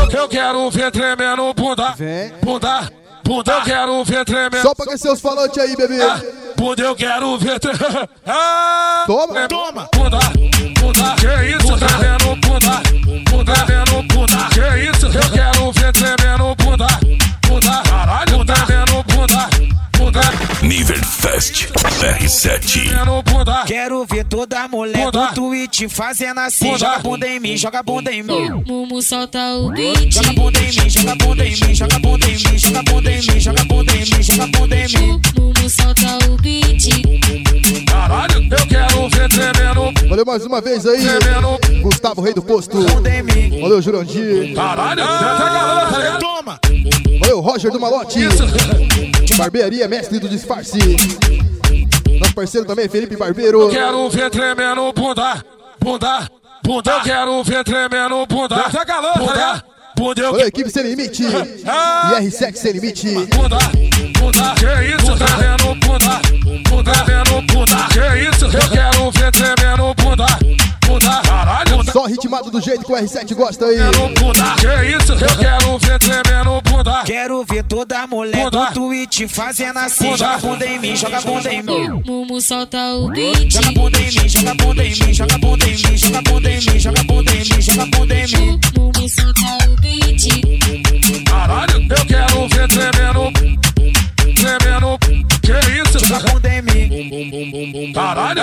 Eu quero ver tremendo bunda. Bunda. Bunda, eu quero ver tremendo. Só pra aquecer os falantes aí, bebê. Bunda, eu quero ver tremendo. Toma. Toma. Bunda, bunda, que isso? Tremendo bunda. Bunda, tremendo bunda. Que isso? Eu quero ver tremendo bunda. Bunda, caralho, tremendo bunda. Bunda. Nível Fest R7. Quero ver toda mulher do Twitch fazendo assim. Bunda. Joga bunda em mim, joga bunda em mim. Mumu solta o beat. Joga bunda em mim, joga bunda em mim, joga bunda em mim, joga bunda em mim, joga bunda em mim, joga bunda em mim. Mumu solta o beat. Caralho, eu quero ver tremendo. Valeu mais uma vez aí, Gustavo, rei do posto. Bunda em mim. Valeu, Jurandir. Caralho, Toma. Valeu, Roger do Malote. Barbearia, mestre do disfarce. Nosso parceiro também, Felipe Barbeiro. quero ver tremendo bunda. Bunda. Bunda, eu quero ver tremendo bunda. Bunda. Bunda, eu Valeu, equipe Sem Limite. E R7 Sem Limite. Bunda, bunda, que isso? Tremendo bunda. Bunda, tremendo bunda. Que isso? Eu quero ver tremendo bunda. Bunda, caralho. Só ritmado do jeito que o R7 gosta aí. Bunda, que isso? Eu quero ver tremendo bunda. Quero ver toda mulher do Twitch fazendo assim. Joga bunda em mim, joga bunda em mim. Mumu solta o beat. Joga bunda em mim, joga bunda em mim, joga bunda em mim, joga bunda em mim, joga bunda em mim, joga bunda em mim. Mumu solta o beat. Caralho, eu quero ver tremendo. Tremendo. Que isso? Joga bunda em mim. Caralho,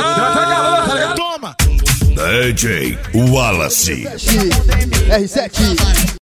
Toma. DJ Wallace. R7.